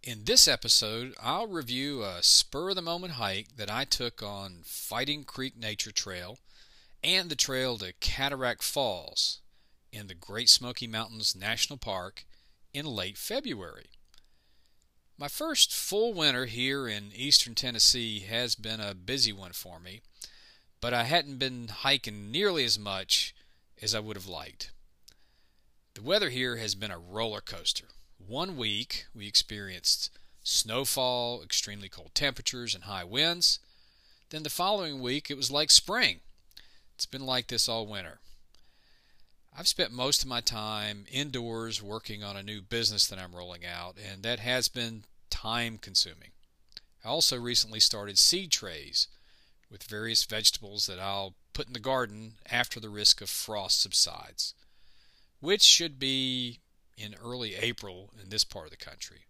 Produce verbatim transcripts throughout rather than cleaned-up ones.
In this episode, I'll review a spur-of-the-moment hike that I took on Fighting Creek Nature Trail and the trail to Cataract Falls in the Great Smoky Mountains National Park in late February. My first full winter here in eastern Tennessee has been a busy one for me, but I hadn't been hiking nearly as much as I would have liked. The weather here has been a roller coaster. One week we experienced snowfall, extremely cold temperatures, and high winds. Then the following week it was like spring. It's been like this all winter. I've spent most of my time indoors working on a new business that I'm rolling out, and that has been time consuming. I also recently started seed trays with various vegetables that I'll put in the garden after the risk of frost subsides, which should be in early April in this part of the country.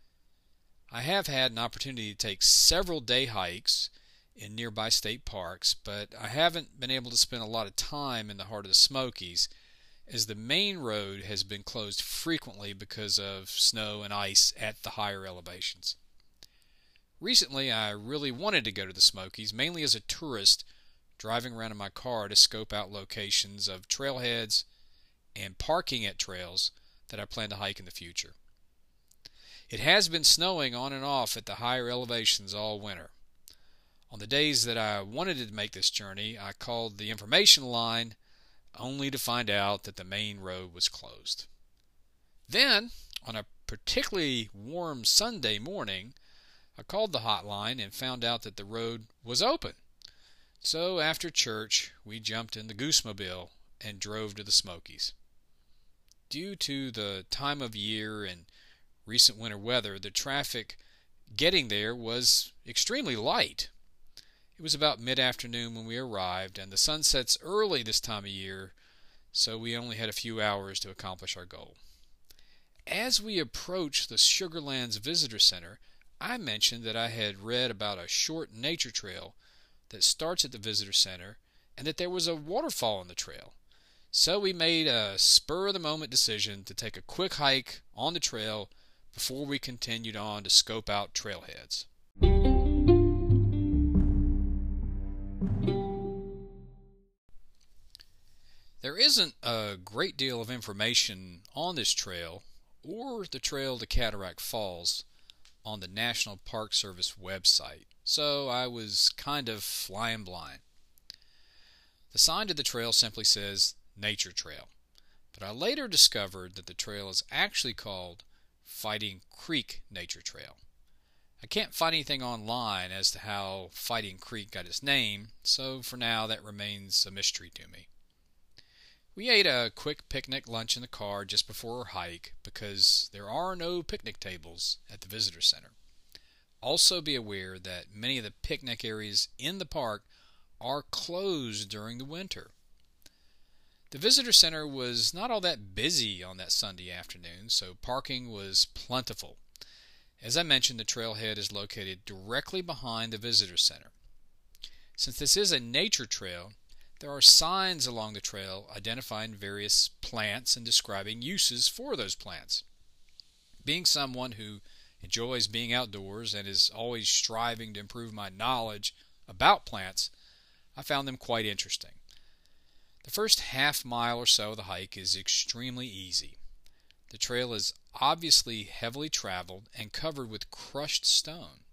I have had an opportunity to take several day hikes in nearby state parks, but I haven't been able to spend a lot of time in the heart of the Smokies as the main road has been closed frequently because of snow and ice at the higher elevations. Recently, I really wanted to go to the Smokies, mainly as a tourist driving around in my car to scope out locations of trailheads and parking at trails that I plan to hike in the future. It has been snowing on and off at the higher elevations all winter. On the days that I wanted to make this journey, I called the information line only to find out that the main road was closed. Then, on a particularly warm Sunday morning, I called the hotline and found out that the road was open. So after church, we jumped in the Goosemobile and drove to the Smokies. Due to the time of year and recent winter weather, the traffic getting there was extremely light. It was about mid-afternoon when we arrived, and the sun sets early this time of year, so we only had a few hours to accomplish our goal. As we approached the Sugarlands Visitor Center, I mentioned that I had read about a short nature trail that starts at the Visitor Center and that there was a waterfall on the trail. So we made a spur-of-the-moment decision to take a quick hike on the trail before we continued on to scope out trailheads. There isn't a great deal of information on this trail or the trail to Cataract Falls on the National Park Service website, so I was kind of flying blind. The sign to the trail simply says Nature Trail, but I later discovered that the trail is actually called Fighting Creek Nature Trail. I can't find anything online as to how Fighting Creek got its name, so for now that remains a mystery to me. We ate a quick picnic lunch in the car just before our hike because there are no picnic tables at the visitor center. Also be aware that many of the picnic areas in the park are closed during the winter. The visitor center was not all that busy on that Sunday afternoon, so parking was plentiful. As I mentioned, the trailhead is located directly behind the visitor center. Since this is a nature trail, there are signs along the trail identifying various plants and describing uses for those plants. Being someone who enjoys being outdoors and is always striving to improve my knowledge about plants, I found them quite interesting. The first half mile or so of the hike is extremely easy. The trail is obviously heavily traveled and covered with crushed stone.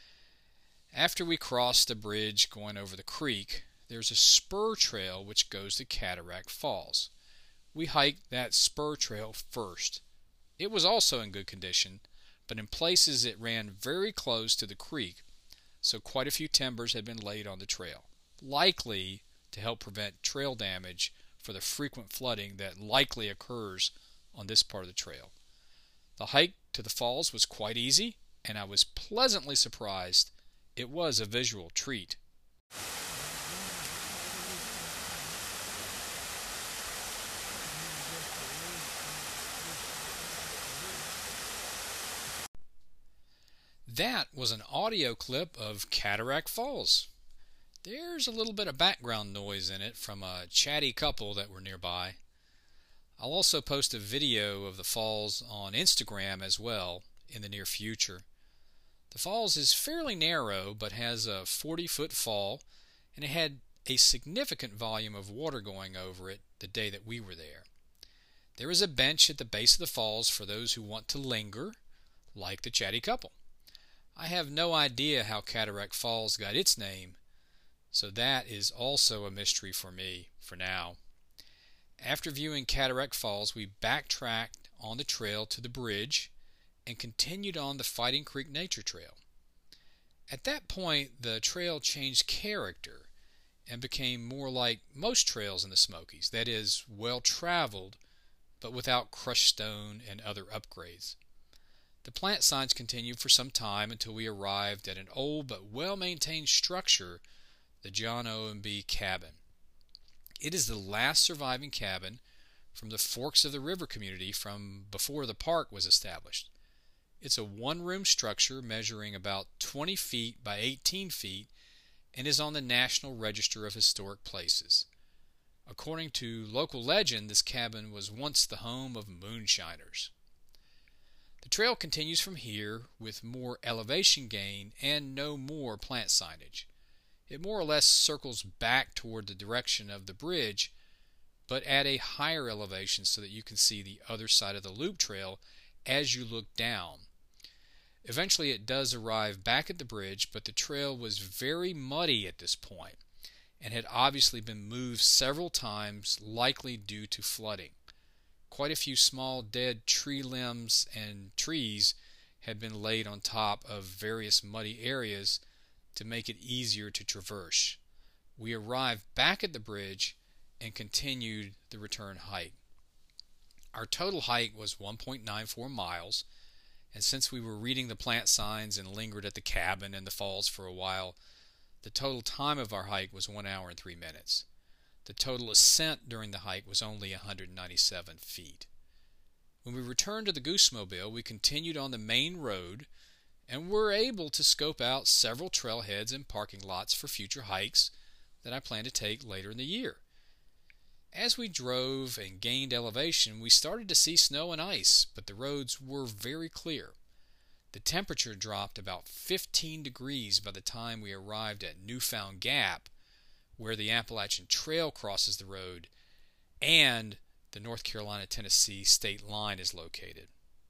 After we cross the bridge going over the creek, there's a spur trail which goes to Cataract Falls. We hiked that spur trail first. It was also in good condition, but in places it ran very close to the creek, so quite a few timbers had been laid on the trail, likely to help prevent trail damage for the frequent flooding that likely occurs on this part of the trail. The hike to the falls was quite easy, and I was pleasantly surprised it was a visual treat. That was an audio clip of Cataract Falls. There's a little bit of background noise in it from a chatty couple that were nearby. I'll also post a video of the falls on Instagram as well in the near future. The falls is fairly narrow but has a forty foot fall, and it had a significant volume of water going over it the day that we were there. There is a bench at the base of the falls for those who want to linger, like the chatty couple. I have no idea how Cataract Falls got its name, so that is also a mystery for me for now. After viewing Cataract Falls, we backtracked on the trail to the bridge and continued on the Fighting Creek Nature Trail. At that point, the trail changed character and became more like most trails in the Smokies, that is, well-traveled, but without crushed stone and other upgrades. The plant signs continued for some time until we arrived at an old but well-maintained structure, the John O. and B. Cabin. It is the last surviving cabin from the Forks of the River community from before the park was established. It's a one-room structure measuring about twenty feet by eighteen feet and is on the National Register of Historic Places. According to local legend, this cabin was once the home of moonshiners. The trail continues from here with more elevation gain and no more plant signage. It more or less circles back toward the direction of the bridge, but at a higher elevation so that you can see the other side of the loop trail as you look down. Eventually it does arrive back at the bridge, but the trail was very muddy at this point and had obviously been moved several times, likely due to flooding. Quite a few small dead tree limbs and trees had been laid on top of various muddy areas to make it easier to traverse. We arrived back at the bridge and continued the return hike. Our total hike was one point nine four miles, and since we were reading the plant signs and lingered at the cabin and the falls for a while, the total time of our hike was one hour and three minutes. The total ascent during the hike was only one hundred ninety-seven feet. When we returned to the Goosemobile, we continued on the main road and were able to scope out several trailheads and parking lots for future hikes that I plan to take later in the year. As we drove and gained elevation, we started to see snow and ice, but the roads were very clear. The temperature dropped about fifteen degrees by the time we arrived at Newfound Gap, where the Appalachian Trail crosses the road and the North Carolina-Tennessee state line is located.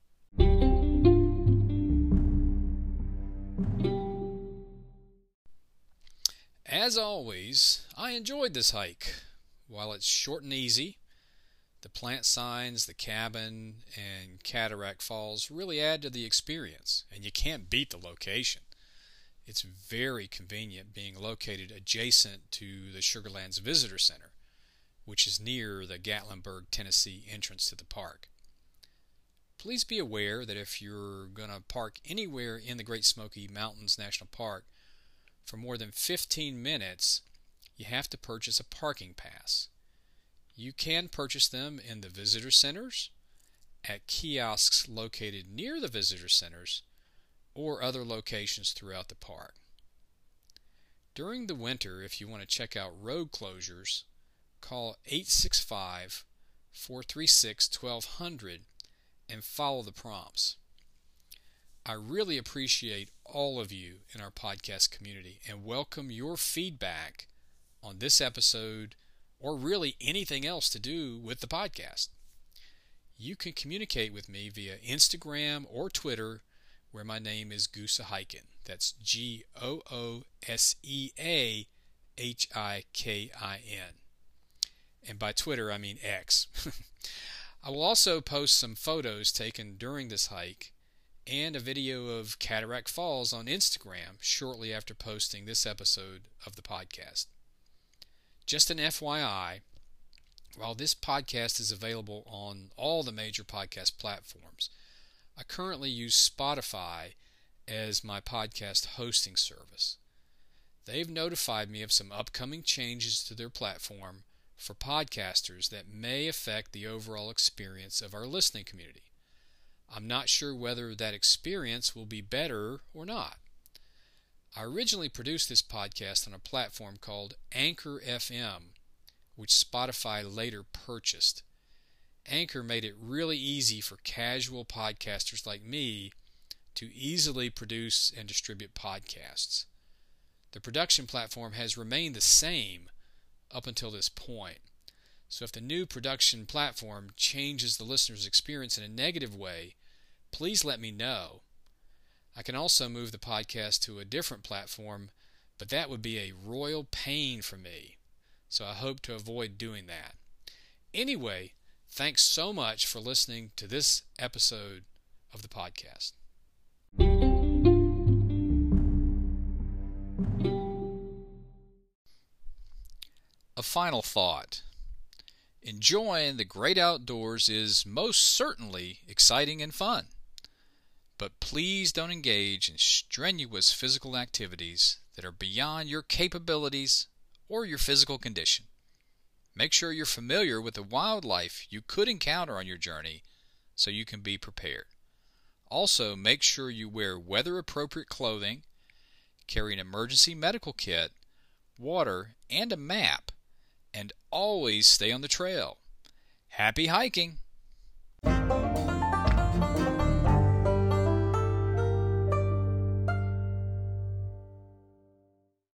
As always, I enjoyed this hike. While it's short and easy, the plant signs, the cabin, and Cataract Falls really add to the experience, and you can't beat the location. It's very convenient being located adjacent to the Sugarlands Visitor Center, which is near the Gatlinburg, Tennessee entrance to the park. Please be aware that if you're going to park anywhere in the Great Smoky Mountains National Park for more than fifteen minutes, you have to purchase a parking pass. You can purchase them in the visitor centers, at kiosks located near the visitor centers, or other locations throughout the park. During the winter, if you want to check out road closures, call eight six five, four three six, one two zero zero and follow the prompts. I really appreciate all of you in our podcast community and welcome your feedback on this episode or really anything else to do with the podcast. You can communicate with me via Instagram or Twitter, where my name is Goosa Hikin. That's G O O S E A H I K I N. And by Twitter, I mean X. I will also post some photos taken during this hike and a video of Cataract Falls on Instagram shortly after posting this episode of the podcast. Just an F Y I, while this podcast is available on all the major podcast platforms, I currently use Spotify as my podcast hosting service. They've notified me of some upcoming changes to their platform for podcasters that may affect the overall experience of our listening community. I'm not sure whether that experience will be better or not. I originally produced this podcast on a platform called Anchor F M, which Spotify later purchased. Anchor made it really easy for casual podcasters like me to easily produce and distribute podcasts. The production platform has remained the same up until this point. So if the new production platform changes the listener's experience in a negative way, please let me know. I can also move the podcast to a different platform, but that would be a royal pain for me. So I hope to avoid doing that. Anyway, thanks so much for listening to this episode of the podcast. A final thought. Enjoying the great outdoors is most certainly exciting and fun. But please don't engage in strenuous physical activities that are beyond your capabilities or your physical condition. Make sure you're familiar with the wildlife you could encounter on your journey so you can be prepared. Also, make sure you wear weather-appropriate clothing, carry an emergency medical kit, water, and a map, and always stay on the trail. Happy hiking!